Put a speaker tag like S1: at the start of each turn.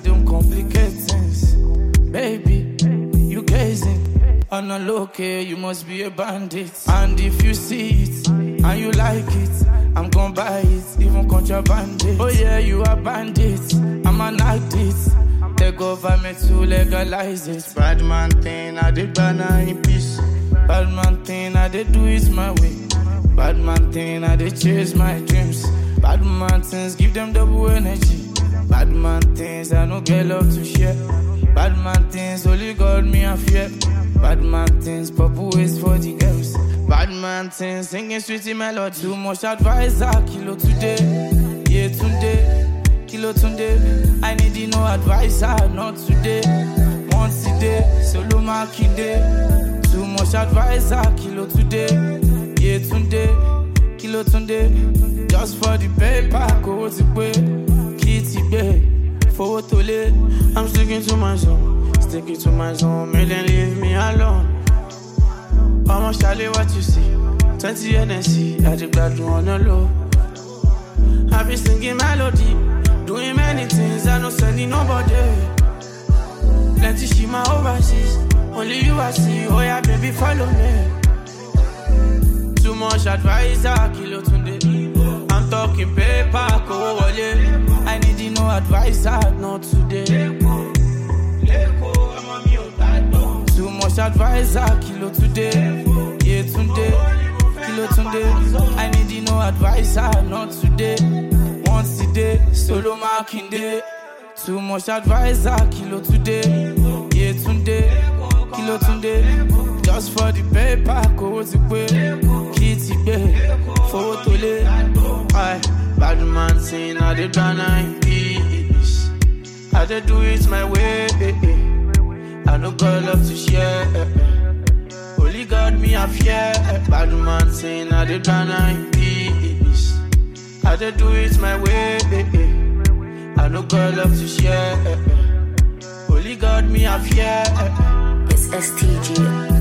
S1: don't complicate things. Baby, you gazing on a low key, you must be a bandit. And if you see it and you like it, I'm gon' buy it, even contraband it. Oh yeah, you a bandit, I'm an addict. The government to legalize it. Bad man thing, I did banana in peace. Bad man thing, I did do it my way. Bad man thing, I did chase my dreams. Bad man things, give them double energy. Bad man things, I no get love to share. Bad man things, only God me a fear. Bad man things, purple ways for the girls. Bad man things, singing sweetie melody. Too much advisor, kilo today. Yeah, today. Kilo today. I need no advisor, not today. Once a day, solo marking day. Too much advisor, kilo today. Yeah, today. Kilo today. Just for the paper, go to pay. Kitty bay, for to lay. I'm sticking to my zone, make them leave me alone. I'ma Charlie, what you see? 20 NSC, I did glad you on the low. I be singing melody, doing many things, I don't sending nobody. Plenty shima overseas, only you I see, oh yeah baby follow me. Too much advisor, kilo tunde. I'm talking paper, go wale. I need no advisor, not today. Too much advisor, kilo today. Yeah, today. Kilo today. I need no advisor, not today. Once a day, solo marking day. Too much advisor, kilo today. Yeah, today. Kilo today. Just for the paper, go to pay. Kitty bay, photo lay. Aye, bad man saying I did banana in peace. I did do it my way. I no got love to share. Only God me a fear. Bad man saying I did banana in peace. I did do it my way. I no got love to share. Only God me a fear.
S2: It's STG.